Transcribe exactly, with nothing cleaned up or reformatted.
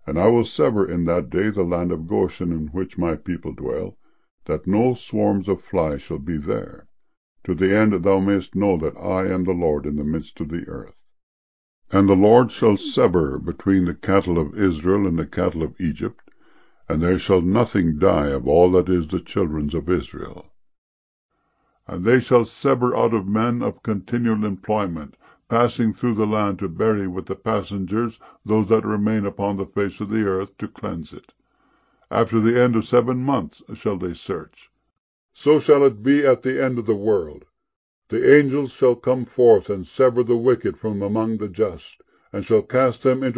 And I will sever in that day the land of Goshen, in which my people dwell, that no swarms of flies shall be there, to the end that thou mayest know that I am the Lord in the midst of the earth. And the Lord shall sever between the cattle of Israel and the cattle of Egypt, and there shall nothing die of all that is the children's of Israel. And they shall sever out of men of continual employment, passing through the land to bury with the passengers those that remain upon the face of the earth, to cleanse it. After the end of seven months shall they search. So shall it be at the end of the world. The angels shall come forth and sever the wicked from among the just, and shall cast them into